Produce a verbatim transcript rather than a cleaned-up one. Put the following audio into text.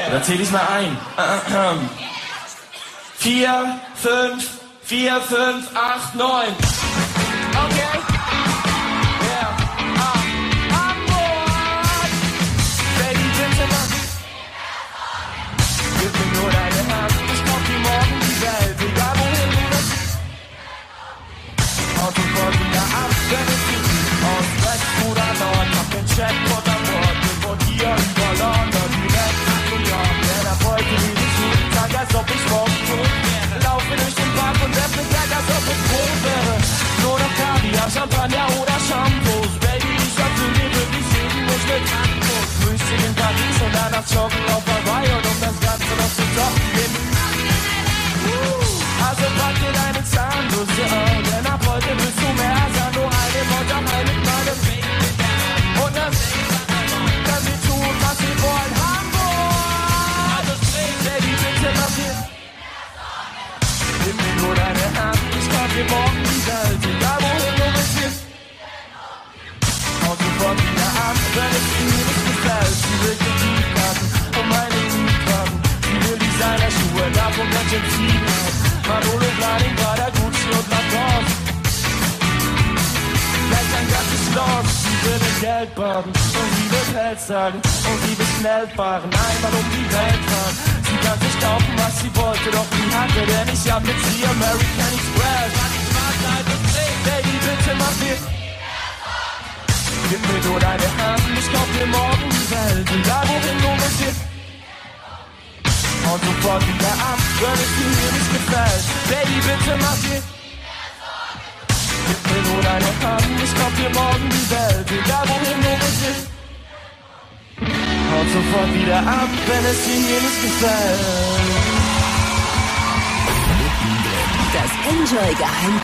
Dann zähl ich mal ein. Vier, fünf, vier, fünf, acht, neun. Okay. Ja. Ah. Hamburg. Baby, bitte mach. Gib mir nur deine Hand. Ich kauf dir morgen die Welt. Egal wohin du bist. Auto voll wieder ab, wenn es geht. Aus West oder Nord. Hab den Chatbot an Bord. Bin von hier über London direkt nach New York. Denn ab heute lebe ich jeden Tag, als ob ich morgen tot wäre. Laufe durch den Park und öffne gleich, als ob es Brot wäre. Nur noch Kaviar, Champagner oder Shampoos. Baby, ich erfüll mir wirklich jeden Wunsch mit Handkuss. Frühstück in Paris und danach joggen auf Hawaii. Und um das Ganze noch zu toppen, geben also pack dir deine Zahnbürste an. Denn ab heute willst du mehr als nur eine Wort am Ei mit meinem Baby. Und das dass wir tun, was wir wollen. Hamburg! Also sprich, Baby, bitte mach dir. Gib mir nur deine Hand, ich kauf dir morgen die Welt. Egal wohin du bist, haut sofort wieder ab, wenn es dir nicht gefällt. Sie will Kreditkarten und meine Mietwagen. Sie will Designer-Schuhe, davon ganz schön viel. Manolo Blahnik, Prada, Gucci und Lacoste. Vielleicht ein ganzes Schloss. Sie will in Geld baden und sie will Pelz sagen und sie will schnell fahren, einmal um die Welt fahren. Sie kann sich kaufen, was sie wollte, doch nie hatte, denn ich hab mit sie American Express. Baby, bitte mach mir. Gib mir nur deine Hand, ich kauf dir morgen die Welt. Egal wohin du bist, und sofort wieder ab, wenn es dir hier nicht gefällt. Baby, bitte mach dir. Gib mir nur deine Hand, ich kauf dir morgen die Welt. Egal wohin du bist, haut sofort wieder ab, wenn es dir hier nicht gefällt. Das Enjoy-Geheimnis.